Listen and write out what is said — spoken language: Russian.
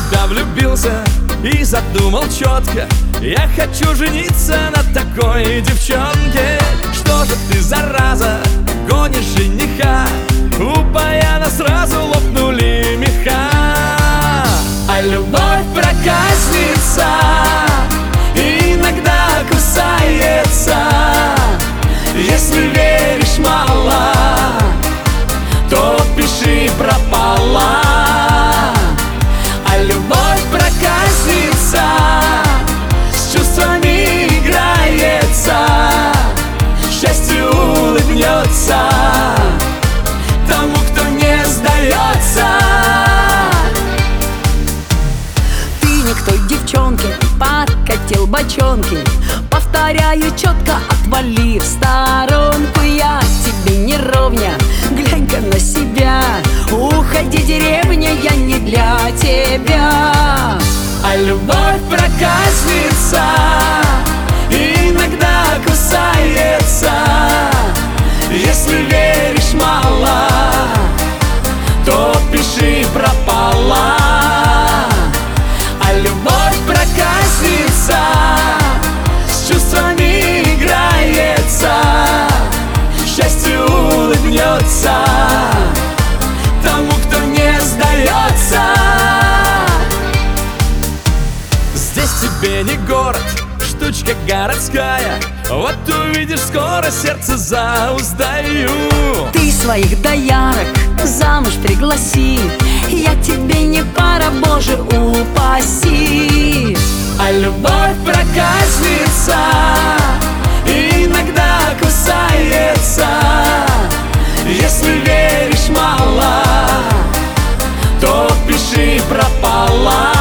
когда влюбился и задумал четко: я хочу жениться на такой девчонке. Что же ты, зараза, гонишь жениха? У баяна сразу лопнули меха. А любовь проказница, иногда кусается. Если веришь мало, то пиши пропала. А любовь проказница, с чувствами играется. Счастье улыбнется тому, кто не сдается. Ты не к той девчонке подкатил бочонки. Повторяю четко, отвали в сторонку. Я тебе не ровня, глянь-ка на себя. Уходи, деревня, я не для тебя. А любовь проказница, иногда кусается. Если веришь мало, то пиши пропала. А любовь проказница, с чувствами играется. Счастье улыбнется тому, кто не сдается. Здесь тебе не город, штучка городская. Вот увидишь, скоро сердце зауздаю. Ты своих доярок замуж пригласи. Я тебе не пара, Боже упаси. А любовь проказница, иногда кусается. Если веришь мало, то пиши пропала.